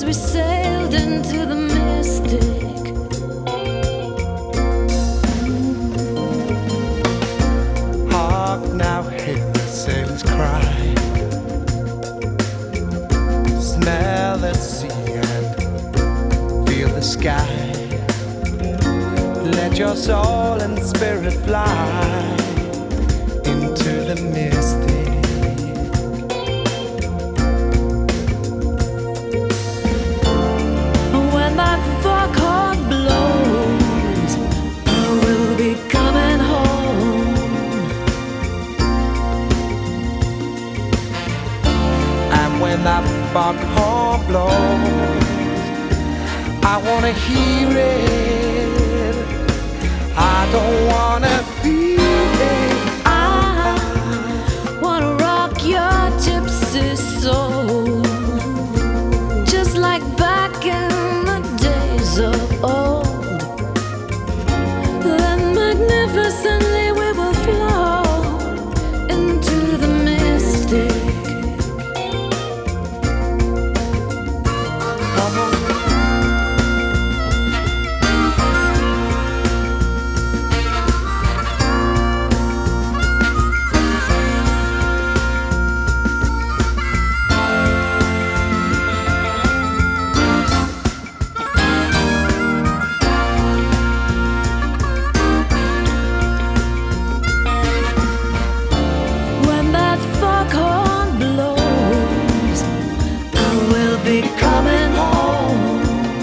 we sailed into the mystic. Hark now, hear the sailors cry. Smell the sea and feel the sky. Let your soul and spirit fly into the mystic. When that foghorn blows, I will be coming home. And when that foghorn blows, I wanna hear it. I don't wanna feel it. I wanna rock your gypsy soul, just like back in the days of old. Then magnificently we will float into the mystic. Come on. When that foghorn blows, I will be coming home.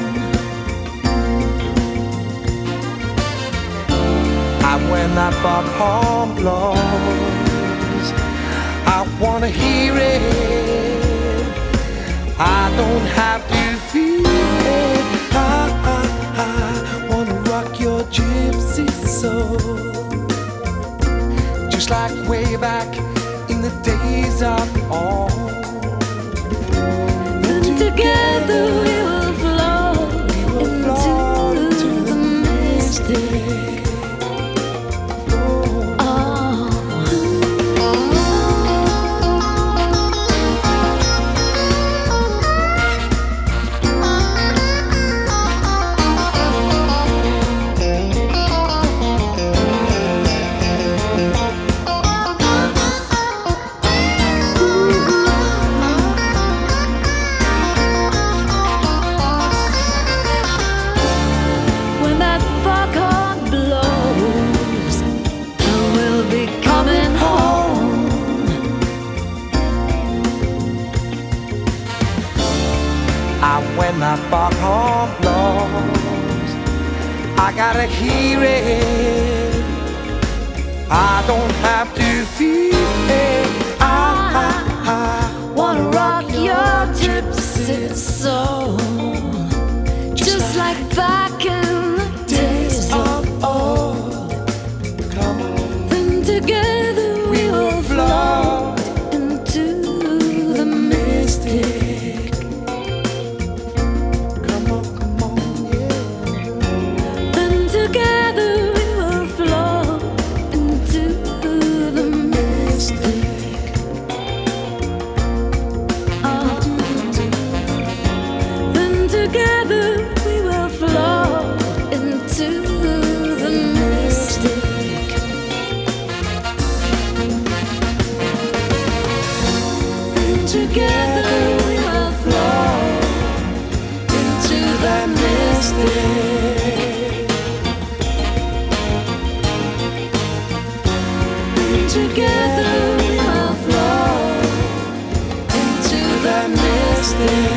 And when that foghorn blows, I wanna hear it. I don't have to feel it. I wanna rock your gypsy soul, just like way back in the days of old. Then together we will float into the mystic. When that foghorn blows, I will be coming home. And when that foghorn blows, I gotta hear it. I don't have to feel it. I Wanna rock your gypsy soul, just like back in the days of old. Come on. Then together we will float into the mystic. Come on, yeah. Then together we will float into the mystic. Then together we will float into the mystic. Then together we will float into the mystic. Then together we will float into the mystic.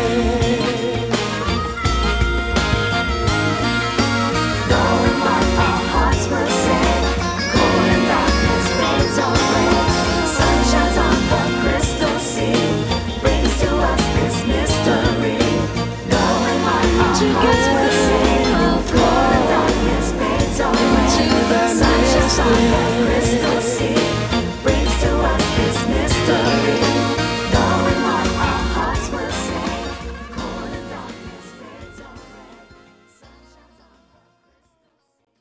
Knowing what our hearts will say, cold and darkness fades away. Sun shines on the crystal sea, brings to us this mystery. Knowing what our hearts will say, cold and darkness fades away. Sun shines on the